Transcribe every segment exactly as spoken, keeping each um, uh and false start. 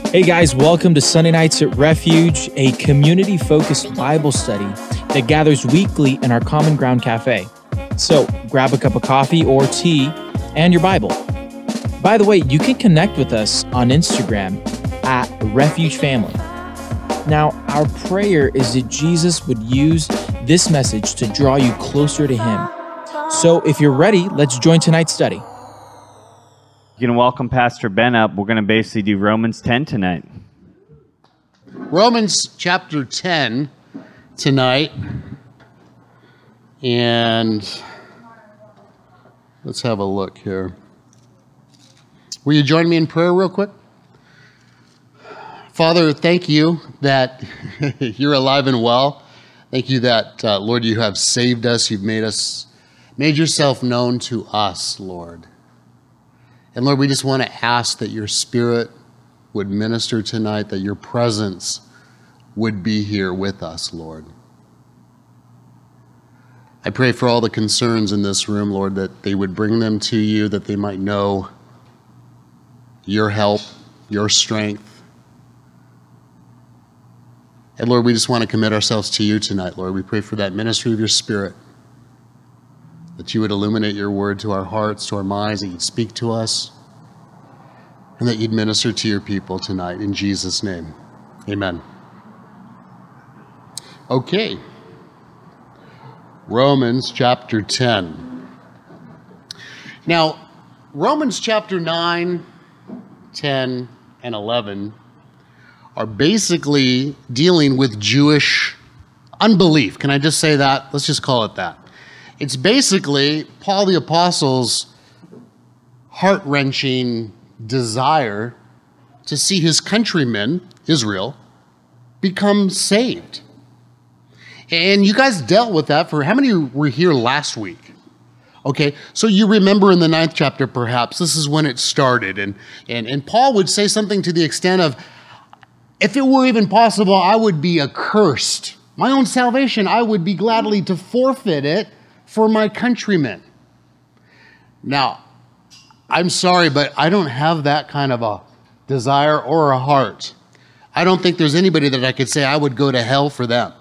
Hey guys, welcome to Sunday Nights at Refuge, a community-focused Bible study that gathers weekly in our Common Ground Cafe. So grab a cup of coffee or tea and your Bible. By the way, you can connect with us on Instagram at Refuge Family. Now, our prayer is that Jesus would use this message to draw you closer to Him. So if you're ready, let's join tonight's study. You're going to welcome Pastor Ben up. We're going to basically do Romans ten tonight. Romans chapter ten tonight. And let's have a look here. Will you join me in prayer real quick? Father, thank you that you're alive and well. Thank you that, uh, Lord, you have saved us. You've made us, made yourself known to us, Lord. And Lord, we just want to ask that your Spirit would minister tonight, that your presence would be here with us, Lord. I pray for all the concerns in this room, Lord, that they would bring them to you, that they might know your help, your strength. And Lord, we just want to commit ourselves to you tonight, Lord. We pray for that ministry of your Spirit, that you would illuminate your word to our hearts, to our minds, that you'd speak to us, and that you'd minister to your people tonight. In Jesus' name, amen. Okay. Romans chapter ten. Now, Romans chapter nine, ten, and eleven are basically dealing with Jewish unbelief. Can I just say that? Let's just call it that. It's basically Paul the Apostle's heart-wrenching desire to see his countrymen, Israel, become saved. And you guys dealt with that for, how many were here last week? Okay, so you remember in the ninth chapter, perhaps, this is when it started. And, and, and Paul would say something to the extent of, if it were even possible, I would be accursed. My own salvation, I would be gladly to forfeit it for my countrymen. Now, I'm sorry, but I don't have that kind of a desire or a heart. I don't think there's anybody that I could say I would go to hell for them.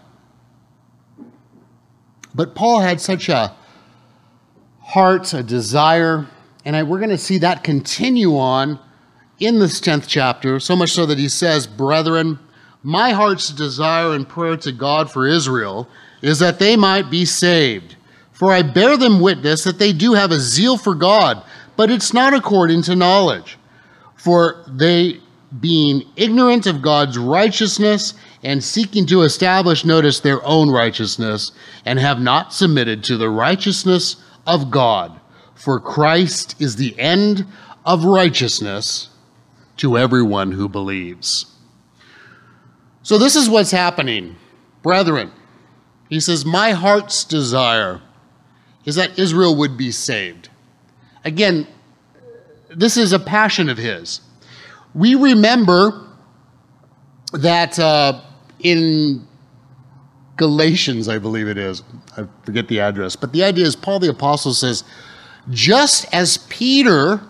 But Paul had such a heart, a desire, and I, we're going to see that continue on in this tenth chapter, so much so that he says, "Brethren, my heart's desire and prayer to God for Israel is that they might be saved. For I bear them witness that they do have a zeal for God, but it's not according to knowledge. For they, being ignorant of God's righteousness and seeking to establish, notice, their own righteousness, and have not submitted to the righteousness of God. For Christ is the end of righteousness to everyone who believes." So this is what's happening. Brethren, he says, my heart's desire is that Israel would be saved. Again, this is a passion of his. We remember that uh, in Galatians, I believe it is, I forget the address, but the idea is Paul the Apostle says, just as Peter,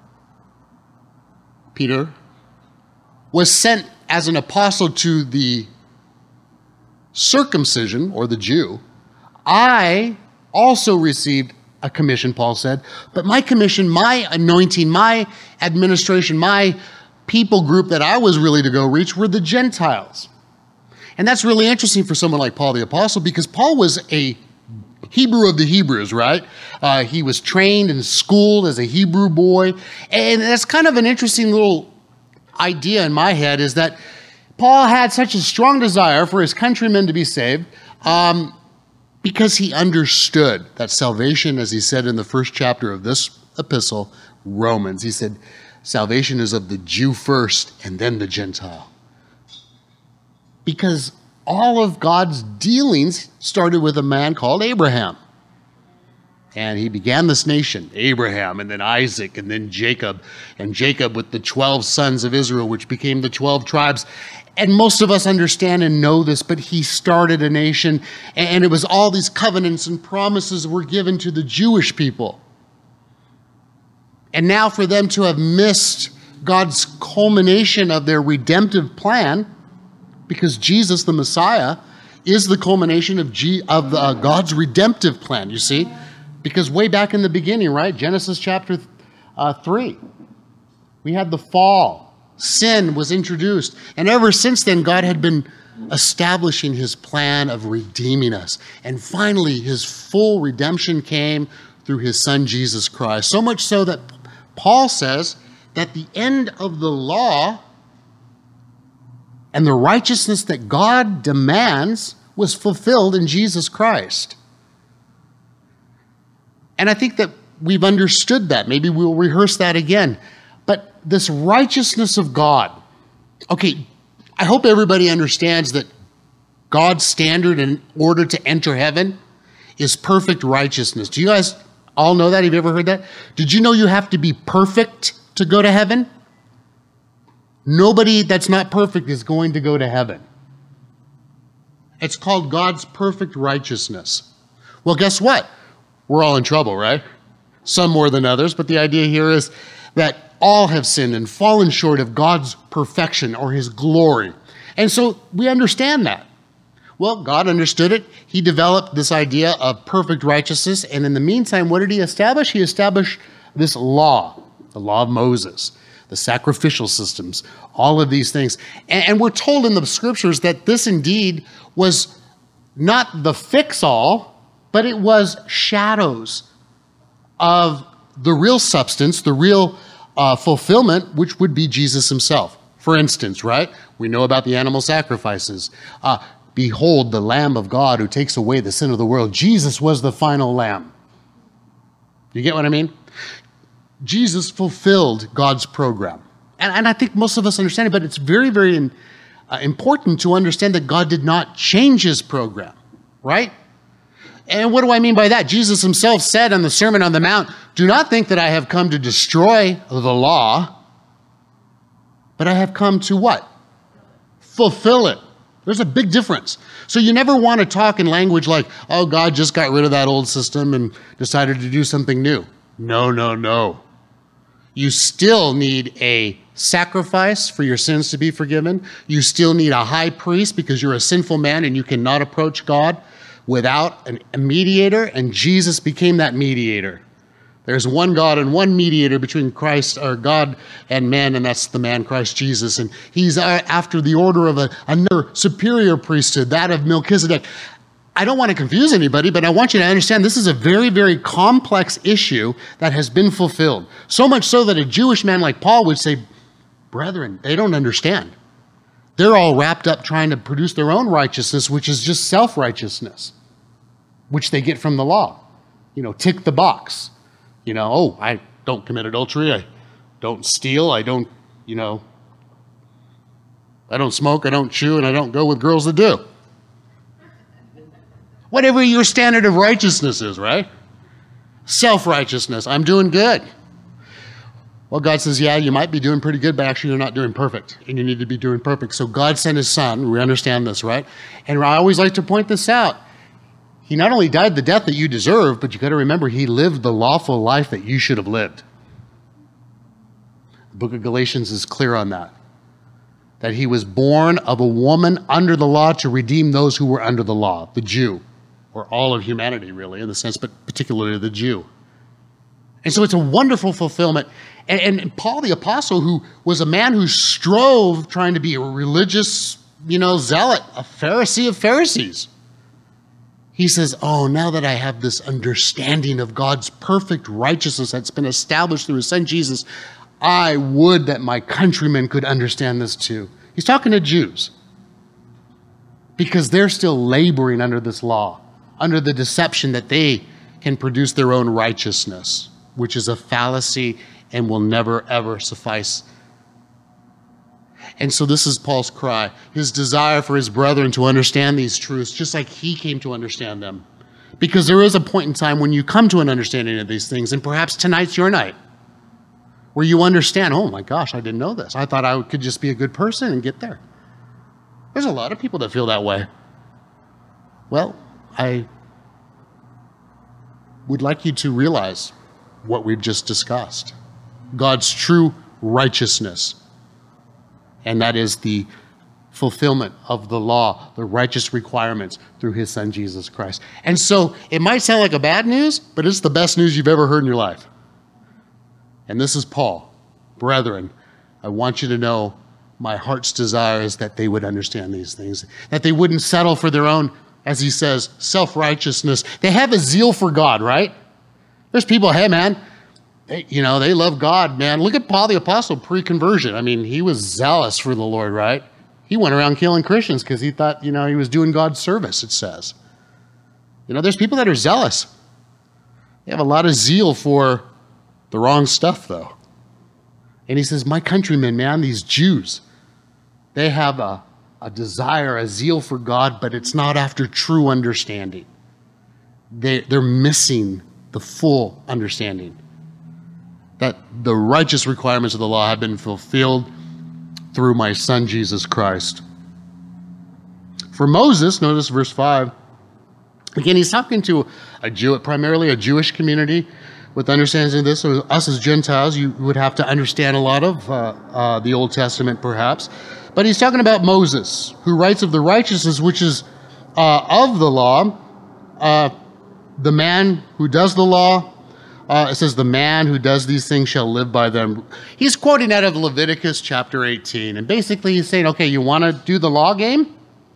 Peter was sent as an apostle to the circumcision, or the Jew, I also received a commission, Paul said, but my commission, my anointing, my administration, my people group that I was really to go reach were the Gentiles. And that's really interesting for someone like Paul the Apostle, because Paul was a Hebrew of the Hebrews, right? Uh, he was trained and schooled as a Hebrew boy. And that's kind of an interesting little idea in my head, is that Paul had such a strong desire for his countrymen to be saved, um, because he understood that salvation, as he said in the first chapter of this epistle, Romans, he said, salvation is of the Jew first and then the Gentile. Because all of God's dealings started with a man called Abraham. And he began this nation, Abraham, and then Isaac, and then Jacob, and Jacob with the twelve sons of Israel, which became the twelve tribes. And most of us understand and know this, but he started a nation, and it was all these covenants and promises were given to the Jewish people. And now for them to have missed God's culmination of their redemptive plan, because Jesus, the Messiah, is the culmination of, G, of the, uh, God's redemptive plan, you see? Because way back in the beginning, right, Genesis chapter uh, three, we had the fall. Sin was introduced. And ever since then, God had been establishing his plan of redeeming us. And finally, his full redemption came through his son, Jesus Christ. So much so that Paul says that the end of the law and the righteousness that God demands was fulfilled in Jesus Christ. And I think that we've understood that. Maybe we'll rehearse that again. But this righteousness of God, okay, I hope everybody understands that God's standard in order to enter heaven is perfect righteousness. Do you guys all know that? Have you ever heard that? Did you know you have to be perfect to go to heaven? Nobody that's not perfect is going to go to heaven. It's called God's perfect righteousness. Well, guess what? We're all in trouble, right? Some more than others, but the idea here is that all have sinned and fallen short of God's perfection or his glory. And so we understand that. Well, God understood it. He developed this idea of perfect righteousness. And in the meantime, what did he establish? He established this law, the law of Moses, the sacrificial systems, all of these things. And, and we're told in the scriptures that this indeed was not the fix-all, but it was shadows of the real substance, the real uh, fulfillment, which would be Jesus himself. For instance, right? We know about the animal sacrifices. Uh, Behold, the Lamb of God who takes away the sin of the world. Jesus was the final lamb. You get what I mean? Jesus fulfilled God's program. And, and I think most of us understand it, but it's very, very in, uh, important to understand that God did not change his program, right? And what do I mean by that? Jesus himself said on the Sermon on the Mount, do not think that I have come to destroy the law, but I have come to what? Fulfill it. There's a big difference. So you never want to talk in language like, oh, God just got rid of that old system and decided to do something new. No, no, no. You still need a sacrifice for your sins to be forgiven. You still need a high priest because you're a sinful man and you cannot approach God without an, a mediator, and Jesus became that mediator. There's one God and one mediator between Christ, or God and man, and that's the man Christ Jesus. And he's after the order of a, another superior priesthood, that of Melchizedek. I don't want to confuse anybody, but I want you to understand this is a very, very complex issue that has been fulfilled. So much so that a Jewish man like Paul would say, brethren, they don't understand. They're all wrapped up trying to produce their own righteousness, which is just self-righteousness, which they get from the law. You know, tick the box. You know, oh, I don't commit adultery, I don't steal, I don't, you know, I don't smoke, I don't chew, and I don't go with girls that do. Whatever your standard of righteousness is, right? Self-righteousness, I'm doing good. Well, God says, yeah, you might be doing pretty good, but actually you're not doing perfect, and you need to be doing perfect. So God sent his son, we understand this, right? And I always like to point this out. He not only died the death that you deserve, but you got to remember he lived the lawful life that you should have lived. The book of Galatians is clear on that. That he was born of a woman under the law to redeem those who were under the law, the Jew, or all of humanity really in the sense, but particularly the Jew. And so it's a wonderful fulfillment. And, and Paul the Apostle, who was a man who strove trying to be a religious, you know, zealot, a Pharisee of Pharisees. He says, oh, now that I have this understanding of God's perfect righteousness that's been established through his son Jesus, I would that my countrymen could understand this too. He's talking to Jews because they're still laboring under this law, under the deception that they can produce their own righteousness, which is a fallacy and will never, ever suffice. And so this is Paul's cry, his desire for his brethren to understand these truths, just like he came to understand them. Because there is a point in time when you come to an understanding of these things, and perhaps tonight's your night, where you understand, oh my gosh, I didn't know this. I thought I could just be a good person and get there. There's a lot of people that feel that way. Well, I would like you to realize what we've just discussed. God's true righteousness. And that is the fulfillment of the law, the righteous requirements through his son, Jesus Christ. And so it might sound like a bad news, but it's the best news you've ever heard in your life. And this is Paul. Brethren, I want you to know my heart's desire is that they would understand these things, that they wouldn't settle for their own, as he says, self-righteousness. They have a zeal for God, right? There's people, hey, man, they, you know, they love God, man. Look at Paul the Apostle pre-conversion. I mean, he was zealous for the Lord, right? He went around killing Christians because he thought, you know, he was doing God's service, it says. You know, there's people that are zealous. They have a lot of zeal for the wrong stuff, though. And he says, my countrymen, man, these Jews, they have a, a desire, a zeal for God, but it's not after true understanding. They, they're missing the full understanding that the righteous requirements of the law have been fulfilled through my son, Jesus Christ. For Moses, notice verse five, again, he's talking to a Jew, primarily a Jewish community. With understanding of this, so us as Gentiles, you would have to understand a lot of uh, uh, the Old Testament, perhaps. But he's talking about Moses, who writes of the righteousness which is uh, of the law. Uh, the man who does the law, uh, it says, the man who does these things shall live by them. He's quoting out of Leviticus chapter eighteen. And basically he's saying, okay, you want to do the law game?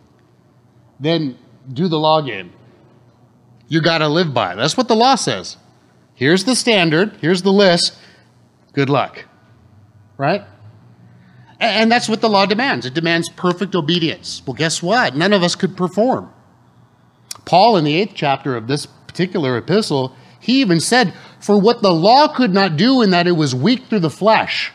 Then do the law game. You got to live by it. That's what the law says. Here's the standard. Here's the list. Good luck. Right? And that's what the law demands. It demands perfect obedience. Well, guess what? None of us could perform. Paul, in the eighth chapter of this particular epistle, he even said, for what the law could not do in that it was weak through the flesh,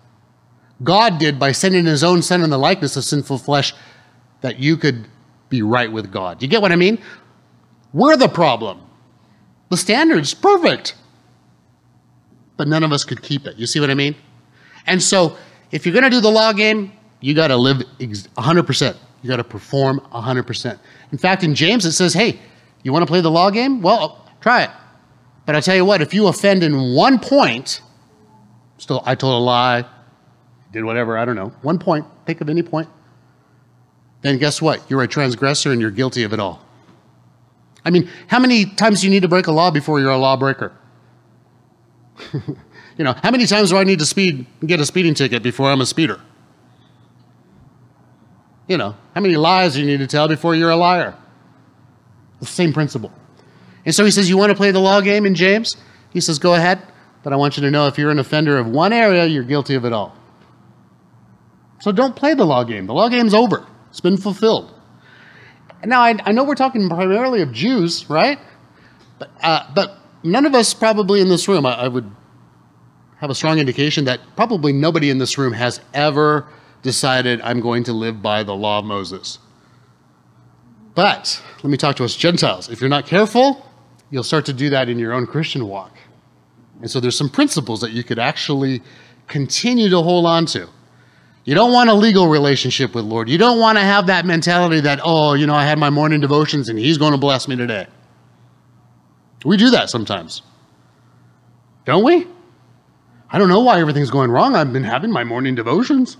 God did by sending his own son in the likeness of sinful flesh, that you could be right with God. Do you get what I mean? We're the problem. The standard's perfect, but none of us could keep it. You see what I mean? And so if you're going to do the law game, you got to live one hundred percent. You got to perform one hundred percent. In fact, in James, it says, hey, you want to play the law game? Well, try it. But I tell you what, if you offend in one point, still, I told a lie, did whatever, I don't know, one point, think of any point, then guess what? You're a transgressor and you're guilty of it all. I mean, how many times do you need to break a law before you're a lawbreaker? You know, how many times do I need to speed get a speeding ticket before I'm a speeder? You know, how many lies do you need to tell before you're a liar? The same principle. And so he says, you want to play the law game in James? He says, go ahead, but I want you to know if you're an offender of one area, you're guilty of it all. So don't play the law game. The law game's over. It's been fulfilled. Now, I, I know we're talking primarily of Jews, right? But, uh, but none of us probably in this room, I, I would have a strong indication that probably nobody in this room has ever decided, I'm going to live by the law of Moses. But let me talk to us Gentiles. If you're not careful, you'll start to do that in your own Christian walk. And so there's some principles that you could actually continue to hold on to. You don't want a legal relationship with Lord. You don't want to have that mentality that, oh, you know, I had my morning devotions and he's going to bless me today. We do that sometimes. Don't we? I don't know why everything's going wrong. I've been having my morning devotions.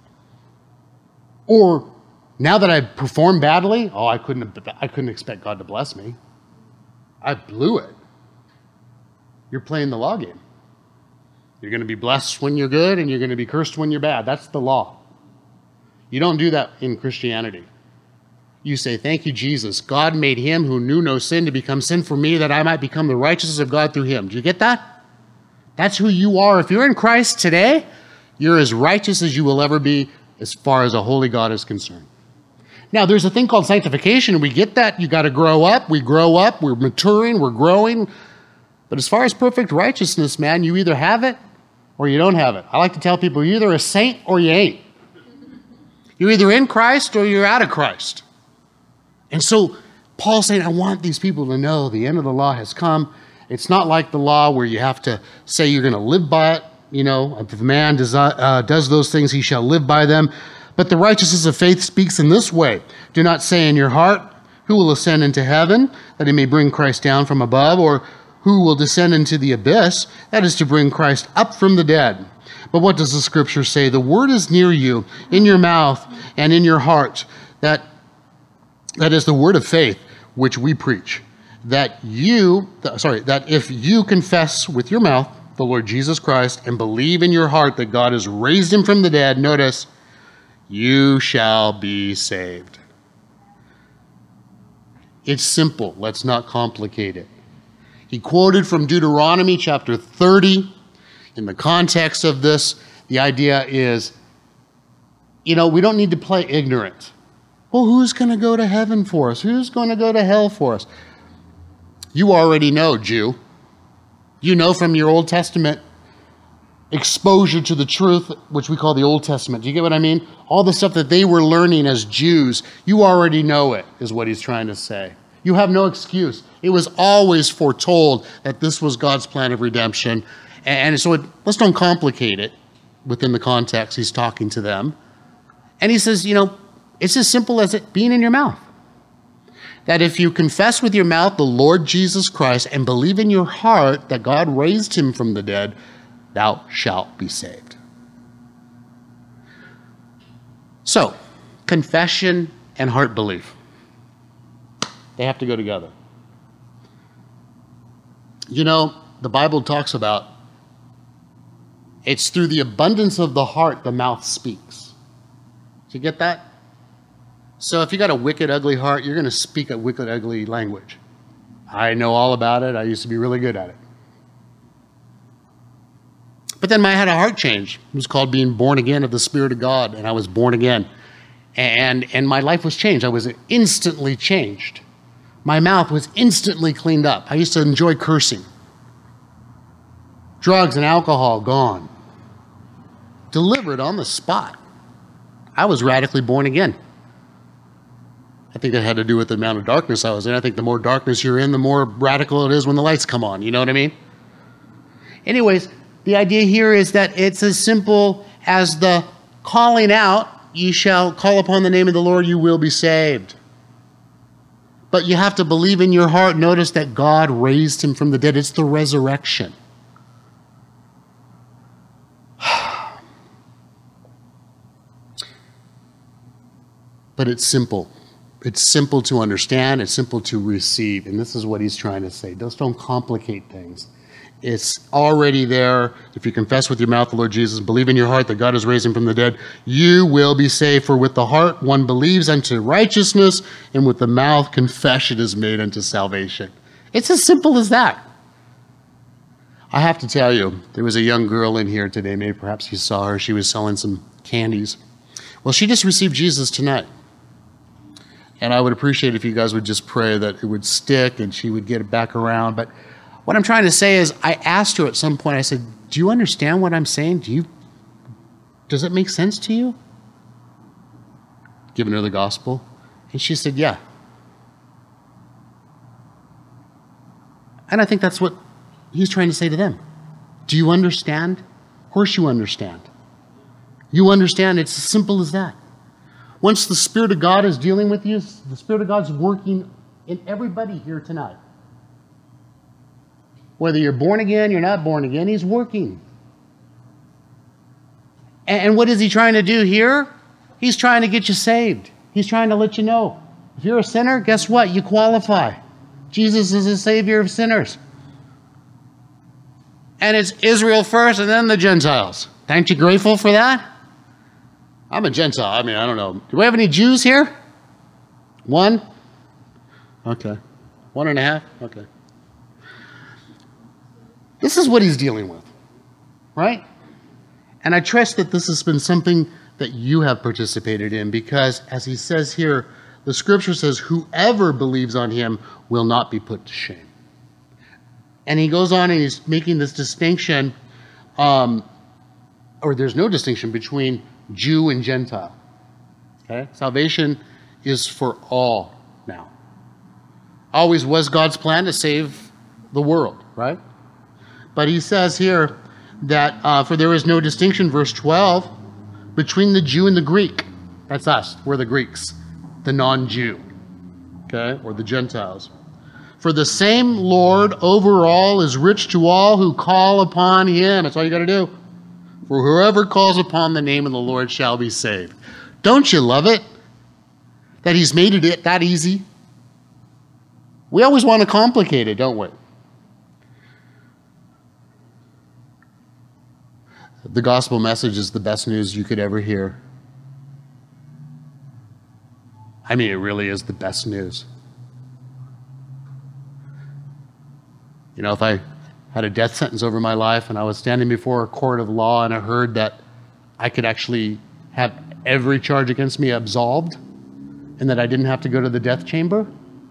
Or now that I've performed badly, oh, I couldn't, I couldn't expect God to bless me. I blew it. You're playing the law game. You're going to be blessed when you're good and you're going to be cursed when you're bad. That's the law. You don't do that in Christianity. You say, thank you, Jesus. God made him who knew no sin to become sin for me that I might become the righteousness of God through him. Do you get that? That's who you are. If you're in Christ today, you're as righteous as you will ever be as far as a holy God is concerned. Now, there's a thing called sanctification. We get that. You got to grow up. We grow up. We're maturing. We're growing. But as far as perfect righteousness, man, you either have it or you don't have it. I like to tell people, you're either a saint or you ain't. You're either in Christ or you're out of Christ. And so Paul's saying, I want these people to know the end of the law has come. It's not like the law where you have to say you're going to live by it. You know, if a man does, uh, does those things, he shall live by them. But the righteousness of faith speaks in this way. Do not say in your heart, who will ascend into heaven, that he may bring Christ down from above, or who will descend into the abyss, that is to bring Christ up from the dead. But what does the scripture say? The word is near you, in your mouth and in your heart. That, that is the word of faith which we preach. That you, sorry, that if you confess with your mouth the Lord Jesus Christ and believe in your heart that God has raised him from the dead, notice, you shall be saved. It's simple. Let's not complicate it. He quoted from Deuteronomy chapter thirty. In the context of this, the idea is, you know, we don't need to play ignorant. Well, who's going to go to heaven for us? Who's going to go to hell for us? You already know, Jew. You know from your Old Testament exposure to the truth, which we call the Old Testament. Do you get what I mean? All the stuff that they were learning as Jews, you already know it, is what he's trying to say. You have no excuse. It was always foretold that this was God's plan of redemption. And so it, let's don't complicate it within the context. He's talking to them. And he says, you know, it's as simple as it being in your mouth. That if you confess with your mouth the Lord Jesus Christ and believe in your heart that God raised him from the dead, thou shalt be saved. So, confession and heart belief. They have to go together. You know, the Bible talks about it's through the abundance of the heart the mouth speaks. Do you get that? So if you got a wicked, ugly heart, you're going to speak a wicked, ugly language. I know all about it. I used to be really good at it. But then I had a heart change. It was called being born again of the Spirit of God, and I was born again. And, and my life was changed. I was instantly changed. My mouth was instantly cleaned up. I used to enjoy cursing. Drugs and alcohol, gone. Delivered on the spot. I was radically born again. I think that had to do with the amount of darkness I was in. I think the more darkness you're in, the more radical it is when the lights come on. You know what I mean? Anyways, the idea here is that it's as simple as the calling out, you shall call upon the name of the Lord, you will be saved. But you have to believe in your heart. Notice that God raised him from the dead. It's the resurrection. But it's simple. It's simple to understand. It's simple to receive. And this is what he's trying to say. Just don't complicate things. It's already there. If you confess with your mouth the Lord Jesus, believe in your heart that God has raised him from the dead, you will be saved. For with the heart one believes unto righteousness, and with the mouth confession is made unto salvation. It's as simple as that. I have to tell you, there was a young girl in here today. Maybe perhaps you saw her. She was selling some candies. Well, she just received Jesus tonight. And I would appreciate if you guys would just pray that it would stick and she would get it back around. But what I'm trying to say is, I asked her at some point, I said, do you understand what I'm saying? Do you, does it make sense to you? Giving her the gospel. And she said, yeah. And I think that's what he's trying to say to them. Do you understand? Of course you understand. You understand, it's as simple as that. Once the Spirit of God is dealing with you, the Spirit of God's working in everybody here tonight. Whether you're born again, you're not born again, he's working. And what is he trying to do here? He's trying to get you saved. He's trying to let you know, if you're a sinner, guess what? You qualify. Jesus is the Savior of sinners. And it's Israel first and then the Gentiles. Aren't you grateful for that? I'm a Gentile. I mean, I don't know. Do we have any Jews here? One? Okay. One and a half? Okay. This is what he's dealing with, right? And I trust that this has been something that you have participated in, because as he says here, the scripture says, whoever believes on him will not be put to shame. And he goes on and he's making this distinction, um, or there's no distinction between Jew and Gentile. Okay? Salvation is for all now. Always was God's plan to save the world, right? But he says here that uh, for there is no distinction, verse twelve, between the Jew and the Greek. That's us. We're the Greeks, the non-Jew, okay, or the Gentiles. For the same Lord over all is rich to all who call upon him. That's all you got to do. For whoever calls upon the name of the Lord shall be saved. Don't you love it? That he's made it that easy? We always want to complicate it, don't we? The gospel message is the best news you could ever hear. I mean, it really is the best news. You know, if I had a death sentence over my life and I was standing before a court of law and I heard that I could actually have every charge against me absolved and that I didn't have to go to the death chamber,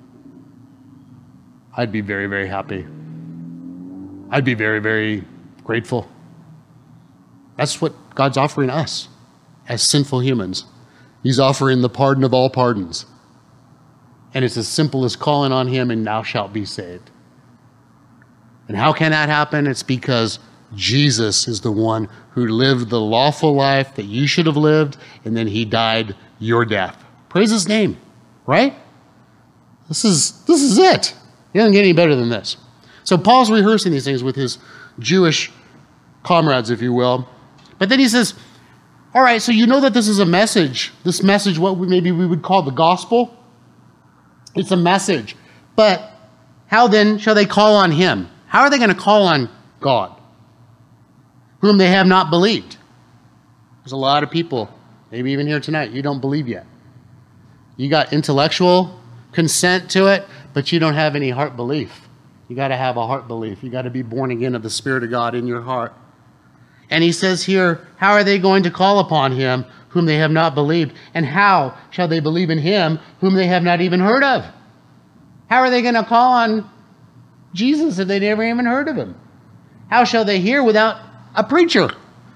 I'd be very, very happy. I'd be very, very grateful. That's what God's offering us as sinful humans. He's offering the pardon of all pardons. And it's as simple as calling on him and thou shalt be saved. And how can that happen? It's because Jesus is the one who lived the lawful life that you should have lived, and then he died your death. Praise his name, right? This is, this is it. It doesn't get any better than this. So Paul's rehearsing these things with his Jewish comrades, if you will. But then he says, all right, so you know that this is a message. This message, what we, maybe we would call the gospel. It's a message. But how then shall they call on him? How are they going to call on God, whom they have not believed? There's a lot of people, maybe even here tonight, you don't believe yet. You got intellectual consent to it, but you don't have any heart belief. You got to have a heart belief. You got to be born again of the Spirit of God in your heart. And he says here, how are they going to call upon him whom they have not believed? And how shall they believe in him whom they have not even heard of? How are they going to call on Jesus if they never even heard of him? How shall they hear without a preacher?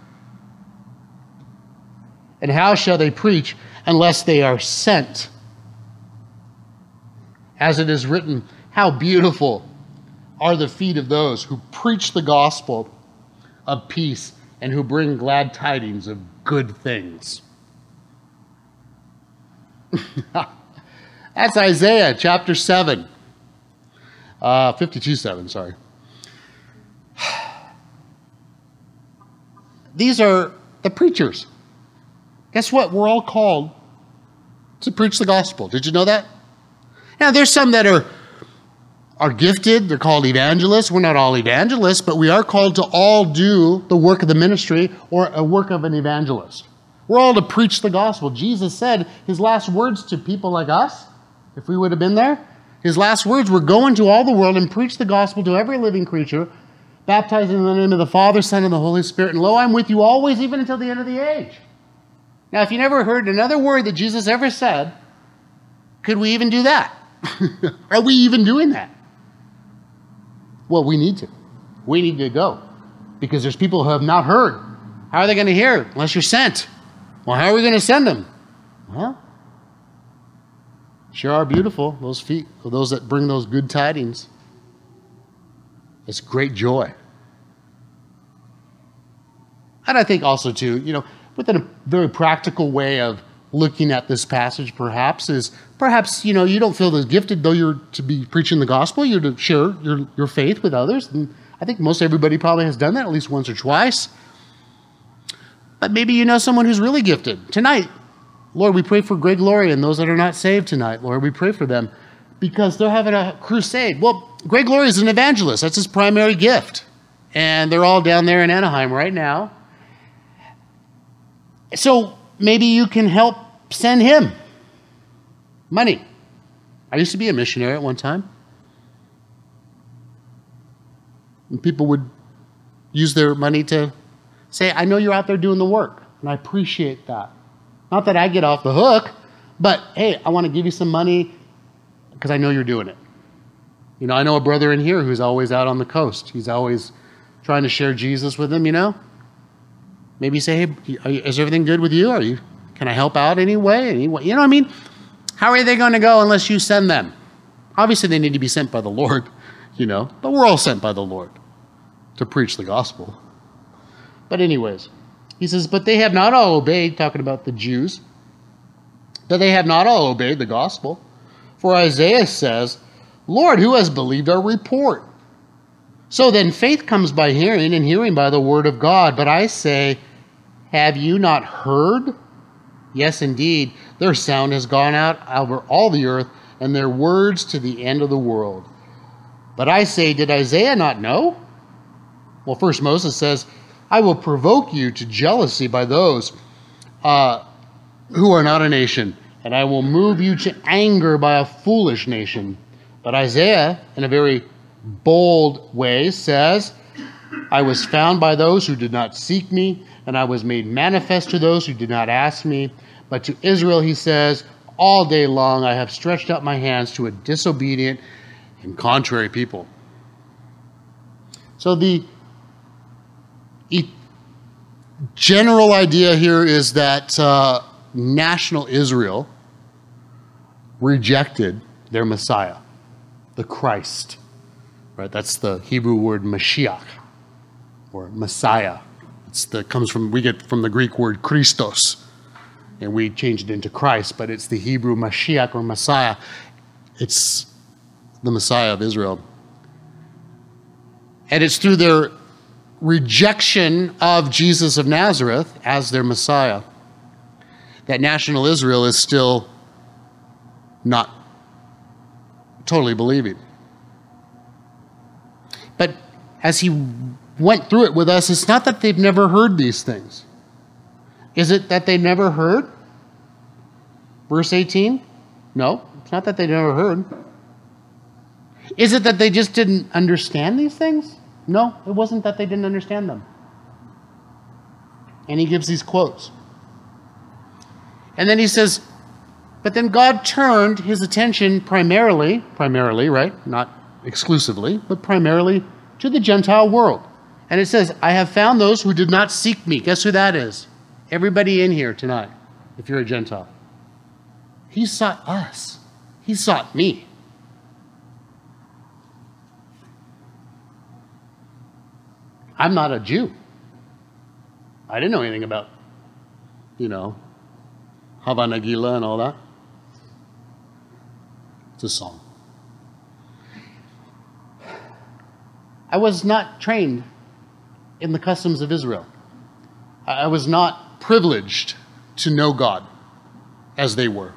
And how shall they preach unless they are sent? As it is written, how beautiful are the feet of those who preach the gospel of peace and who bring glad tidings of good things. That's Isaiah chapter seven. Uh, fifty-two seven, sorry. These are the preachers. Guess what? We're all called to preach the gospel. Did you know that? Now, there's some that are, are gifted. They're called evangelists. We're not all evangelists, but we are called to all do the work of the ministry or a work of an evangelist. We're all to preach the gospel. Jesus said his last words to people like us, if we would have been there, his last words were, go into all the world and preach the gospel to every living creature, baptizing in the name of the Father, Son, and the Holy Spirit. And lo, I'm with you always, even until the end of the age. Now, if you never heard another word that Jesus ever said, could we even do that? Are we even doing that? Well, we need to. We need to go. Because there's people who have not heard. How are they going to hear unless you're sent? Well, how are we going to send them? Well, sure are beautiful, those feet of those that bring those good tidings. It's great joy. And I think also, too, you know, within a very practical way of looking at this passage, perhaps, is perhaps, you know, you don't feel as gifted, though you're to be preaching the gospel. You're to share your, your faith with others. And I think most everybody probably has done that at least once or twice. But maybe you know someone who's really gifted. Tonight, Lord, we pray for Greg Laurie and those that are not saved tonight. Lord, we pray for them because they're having a crusade. Well, Greg Laurie is an evangelist. That's his primary gift. And they're all down there in Anaheim right now. So maybe you can help send him money. I used to be a missionary at one time. And people would use their money to say, I know you're out there doing the work, and I appreciate that. Not that I get off the hook, but hey, I want to give you some money because I know you're doing it. You know, I know a brother in here who's always out on the coast. He's always trying to share Jesus with them, you know. Maybe say, hey, are you, is everything good with you? Are you, can I help out anyway? Anyway? You know what I mean? How are they going to go unless you send them? Obviously, they need to be sent by the Lord, you know, but we're all sent by the Lord to preach the gospel. But anyways, he says, but they have not all obeyed, talking about the Jews, but they have not all obeyed the gospel. For Isaiah says, Lord, who has believed our report? So then faith comes by hearing, and hearing by the word of God. But I say, Have you not heard? Yes, indeed, their sound has gone out over all the earth, and their words to the end of the world. But I say, did Isaiah not know? Well, first Moses says, I will provoke you to jealousy by those uh, who are not a nation, and I will move you to anger by a foolish nation. But Isaiah, in a very bold way, says, I was found by those who did not seek me, and I was made manifest to those who did not ask me. But to Israel he says, all day long I have stretched out my hands to a disobedient and contrary people. So the e- general idea here is that uh, national Israel rejected their Messiah, the Christ. Right? That's the Hebrew word Mashiach, or Messiah. It's the comes from we get from the Greek word Christos, and we changed it into Christ, but it's the Hebrew Mashiach or Messiah. It's the Messiah of Israel. And it's through their rejection of Jesus of Nazareth as their Messiah that national Israel is still not totally believing. But as he went through it with us, it's not that they've never heard these things. Is it that they never heard? Verse eighteen? No, it's not that they never heard. Is it that they just didn't understand these things? No, it wasn't that they didn't understand them. And he gives these quotes. And then he says, but then God turned his attention primarily, primarily, right? Not exclusively, but primarily to the Gentile world. And it says, I have found those who did not seek me. Guess who that is? Everybody in here tonight, if you're a Gentile. He sought us. He sought me. I'm not a Jew. I didn't know anything about, you know, Hava Nagila and all that. It's a song. I was not trained in the customs of Israel. I was not privileged to know God as they were.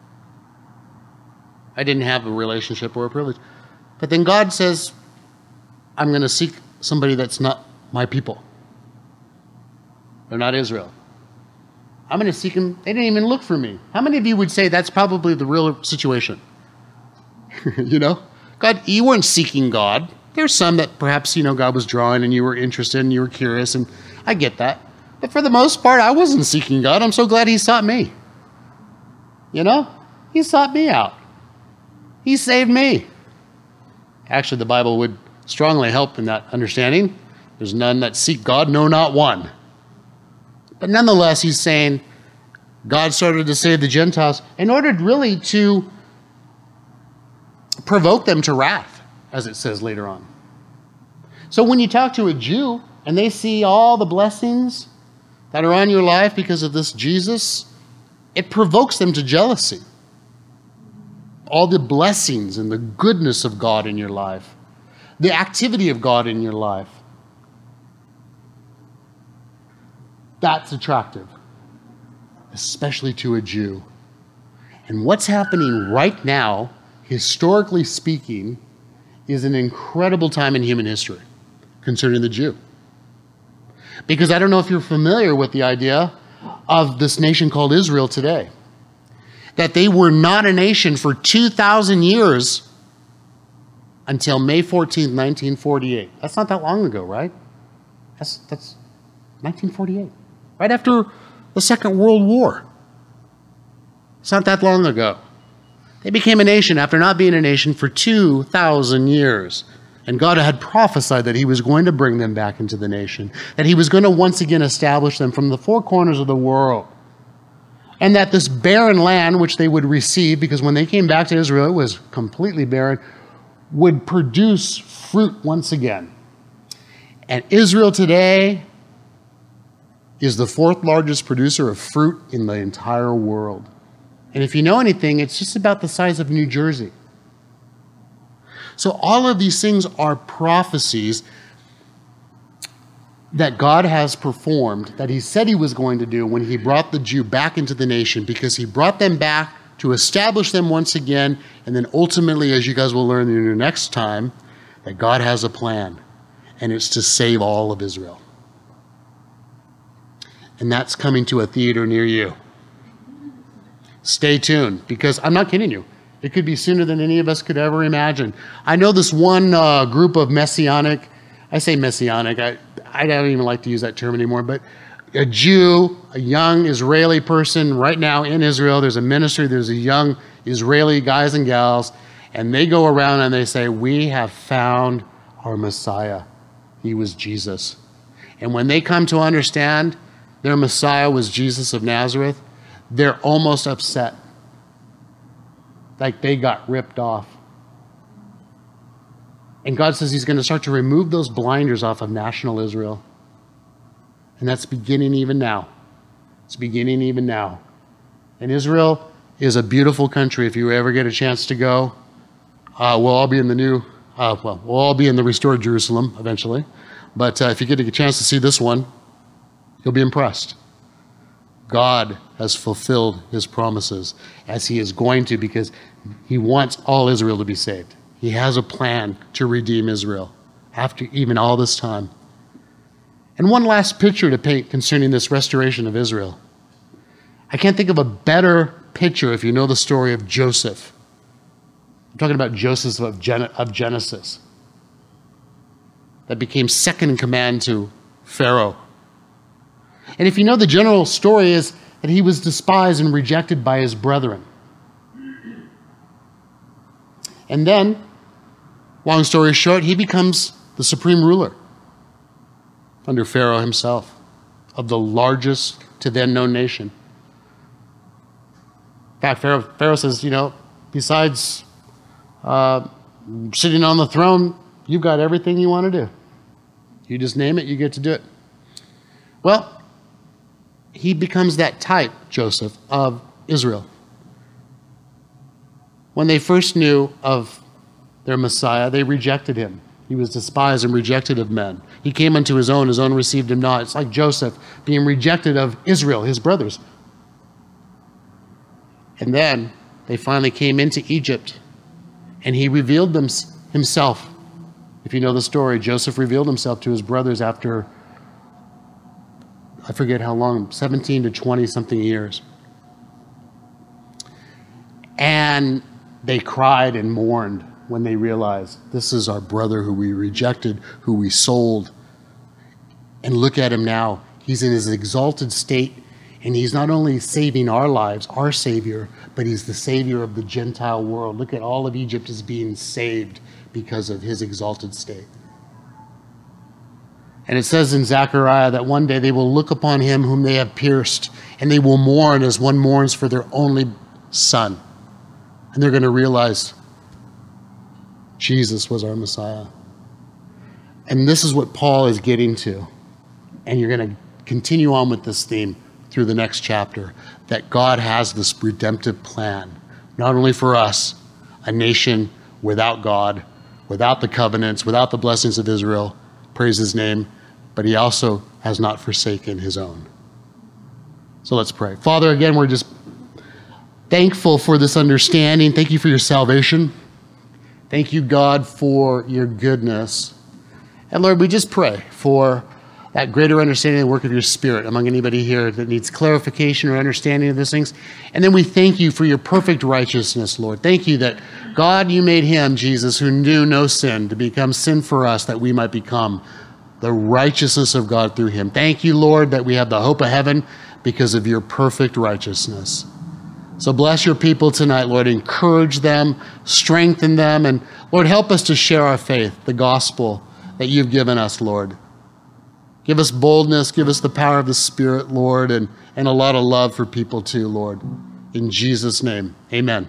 I didn't have a relationship or a privilege. But then God says, I'm going to seek somebody that's not my people. They're not Israel. I'm going to seek them. They didn't even look for me. How many of you would say that's probably the real situation? You know? God, you weren't seeking God. There's some that perhaps, you know, God was drawing and you were interested and you were curious, and I get that. But for the most part, I wasn't seeking God. I'm so glad he sought me. You know? He sought me out. He saved me. Actually, the Bible would strongly help in that understanding. There's none that seek God, no, not one. But nonetheless, he's saying God started to save the Gentiles in order really to provoke them to wrath, as it says later on. So when you talk to a Jew and they see all the blessings that are on your life because of this Jesus, it provokes them to jealousy. All the blessings and the goodness of God in your life, the activity of God in your life. That's attractive, especially to a Jew. And what's happening right now, historically speaking, is an incredible time in human history concerning the Jew. Because I don't know if you're familiar with the idea of this nation called Israel today. That they were not a nation for two thousand years until May fourteenth, nineteen forty-eight. That's not that long ago, right? That's, that's nineteen forty-eight. Right after the Second World War. It's not that long ago. They became a nation after not being a nation for two thousand years. And God had prophesied that he was going to bring them back into the nation, that he was going to once again establish them from the four corners of the world. And that this barren land, which they would receive, because when they came back to Israel, it was completely barren, would produce fruit once again. And Israel today is the fourth largest producer of fruit in the entire world. And if you know anything, it's just about the size of New Jersey. So all of these things are prophecies that God has performed, that he said he was going to do when he brought the Jew back into the nation, because he brought them back to establish them once again, and then ultimately, as you guys will learn in your next time, that God has a plan, and it's to save all of Israel. And that's coming to a theater near you. Stay tuned, because I'm not kidding you. It could be sooner than any of us could ever imagine. I know this one uh, group of messianic, I say messianic, I, I don't even like to use that term anymore, but a Jew, a young Israeli person right now in Israel, there's a ministry, there's a young Israeli guys and gals, and they go around and they say, we have found our Messiah. He was Jesus. And when they come to understand their Messiah was Jesus of Nazareth, they're almost upset. Like they got ripped off. And God says he's going to start to remove those blinders off of national Israel. And that's beginning even now. It's beginning even now. And Israel is a beautiful country. If you ever get a chance to go, uh, we'll all be in the new, uh, well, we'll all be in the restored Jerusalem eventually. But uh, if you get a chance to see this one, you'll be impressed. God has fulfilled his promises, as he is going to, because he wants all Israel to be saved. He has a plan to redeem Israel after even all this time. And one last picture to paint concerning this restoration of Israel. I can't think of a better picture if you know the story of Joseph. I'm talking about Joseph of, Gen- of Genesis, that became second in command to Pharaoh. And if you know the general story is that he was despised and rejected by his brethren. And then, long story short, he becomes the supreme ruler under Pharaoh himself of the largest to then known nation. In fact, Pharaoh, Pharaoh says, you know, besides uh, sitting on the throne, you've got everything you want to do. You just name it, you get to do it. Well, he becomes that type, Joseph, of Israel. When they first knew of their Messiah, they rejected him. He was despised and rejected of men. He came unto his own, his own received him not. It's like Joseph being rejected of Israel, his brothers. And then they finally came into Egypt, and he revealed them himself. If you know the story, Joseph revealed himself to his brothers after, I forget how long, seventeen to twenty something years. And they cried and mourned when they realized, this is our brother who we rejected, who we sold. And look at him now. He's in his exalted state, and he's not only saving our lives, our Savior, but he's the Savior of the Gentile world. Look at all of Egypt is being saved because of his exalted state. And it says in Zechariah that one day they will look upon him whom they have pierced, and they will mourn as one mourns for their only son. And they're going to realize Jesus was our Messiah. And this is what Paul is getting to. And you're going to continue on with this theme through the next chapter, that God has this redemptive plan, not only for us, a nation without God, without the covenants, without the blessings of Israel, praise his name, but he also has not forsaken his own. So let's pray. Father, again, we're just thankful for this understanding. Thank you for your salvation. Thank you, God, for your goodness. And Lord, we just pray for that greater understanding of the work of your Spirit among anybody here that needs clarification or understanding of these things. And then we thank you for your perfect righteousness, Lord. Thank you that, God, you made him, Jesus, who knew no sin, to become sin for us, that we might become the righteousness of God through him. Thank you, Lord, that we have the hope of heaven because of your perfect righteousness. So bless your people tonight, Lord. Encourage them, strengthen them, and Lord, help us to share our faith, the gospel that you've given us, Lord. Give us boldness, give us the power of the Spirit, Lord, and, and a lot of love for people too, Lord. In Jesus' name, amen.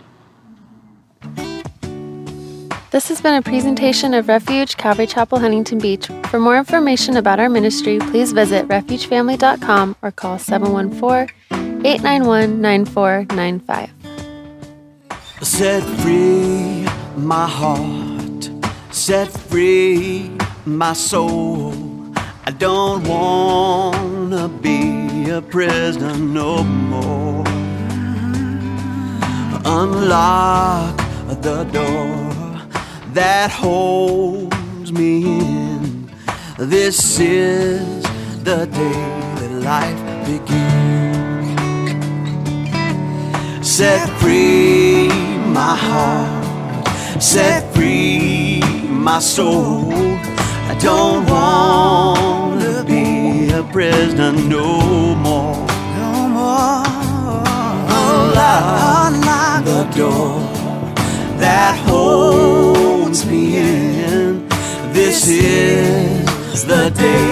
This has been a presentation of Refuge Calvary Chapel, Huntington Beach. For more information about our ministry, please visit refuge family dot com or call seven one four, eight nine one, nine four nine five. Set free my heart, set free my soul. I don't wanna be a prisoner no more. Unlock the door that holds me in. This is the day that life begins. Set free my heart, set free my soul. I don't wanna be a prisoner no more. No more. Unlock, unlock the door that holds me in. This is the day